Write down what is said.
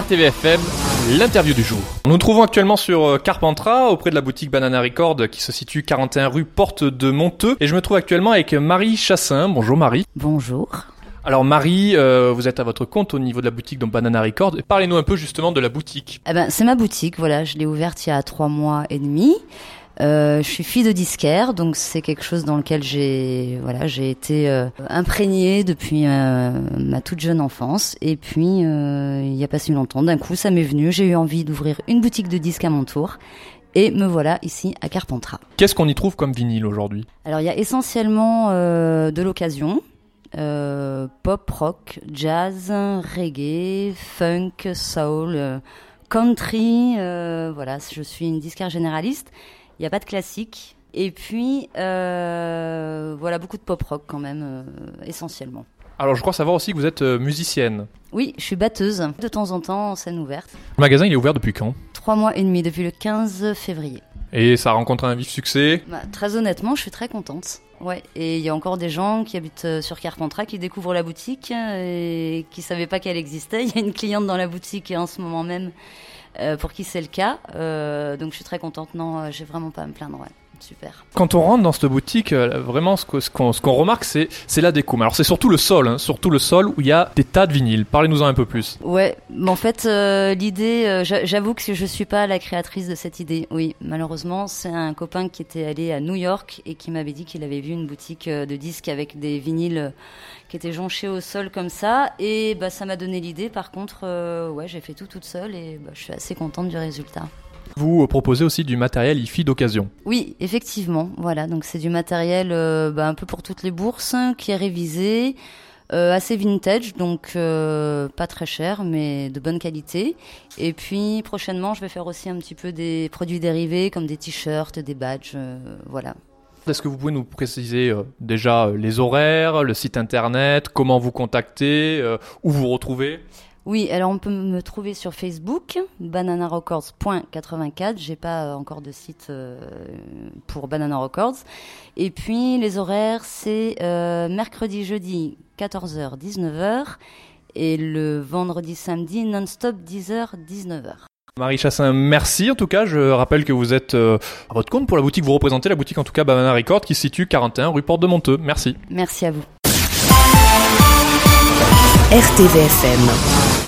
RTVFM, l'interview du jour. Nous nous trouvons actuellement sur Carpentras, auprès de la boutique Banana Record qui se situe 41 rue Porte de Monteux. Et je me trouve actuellement avec Marie Chassin. Bonjour Marie. Bonjour. Alors Marie, vous êtes à votre compte au niveau de la boutique donc Banana Record. Parlez-nous un peu justement de la boutique. C'est ma boutique, voilà. Je l'ai ouverte il y a 3 mois et demi. Je suis fille de disquaire, donc c'est quelque chose dans lequel j'ai été imprégnée depuis ma toute jeune enfance. Et puis, il y a pas si longtemps, d'un coup, ça m'est venu. J'ai eu envie d'ouvrir une boutique de disques à mon tour. Et me voilà ici à Carpentras. Qu'est-ce qu'on y trouve comme vinyle aujourd'hui ? Alors, il y a essentiellement de l'occasion. Pop, rock, jazz, reggae, funk, soul, country. Voilà, je suis une disquaire généraliste. Il n'y a pas de classique. Et puis, voilà, beaucoup de pop-rock quand même, essentiellement. Alors, je crois savoir aussi que vous êtes musicienne. Oui, je suis batteuse, de temps en temps en scène ouverte. Le magasin, il est ouvert depuis quand ? 3 mois et demi, depuis le 15 février. Et ça a rencontré un vif succès ? Très honnêtement, je suis très contente. Ouais, et il y a encore des gens qui habitent sur Carpentras qui découvrent la boutique et qui ne savaient pas qu'elle existait. Il y a une cliente dans la boutique en ce moment même pour qui c'est le cas. Donc je suis très contente. Non, j'ai vraiment pas à me plaindre. Ouais. Super. Quand on rentre dans cette boutique, vraiment ce qu'on remarque, c'est la déco. Alors c'est surtout le sol, où il y a des tas de vinyles. Parlez-nous-en un peu plus. Ouais, mais en fait l'idée, j'avoue que je suis pas la créatrice de cette idée. Oui, malheureusement, c'est un copain qui était allé à New York et qui m'avait dit qu'il avait vu une boutique de disques avec des vinyles qui étaient jonchés au sol comme ça. Et ça m'a donné l'idée. Par contre, j'ai fait tout toute seule et je suis assez contente du résultat. Vous proposez aussi du matériel hi-fi d'occasion. Oui, effectivement. Voilà, donc c'est du matériel un peu pour toutes les bourses, qui est révisé, assez vintage, donc pas très cher, mais de bonne qualité. Et puis prochainement, je vais faire aussi un petit peu des produits dérivés, comme des t-shirts, des badges, voilà. Est-ce que vous pouvez nous préciser déjà les horaires, le site internet, comment vous contacter, où vous retrouvez ? Oui, alors on peut me trouver sur Facebook, bananarecords.84. J'ai pas encore de site pour Banana Records. Et puis les horaires, c'est mercredi, jeudi, 14h, 19h. Et le vendredi, samedi, non-stop, 10h, 19h. Marie Chassin, merci en tout cas. Je rappelle que vous êtes à votre compte pour la boutique. Vous représentez la boutique en tout cas Banana Records qui se situe 41 rue Porte de Monteux. Merci. Merci à vous. RTVFM.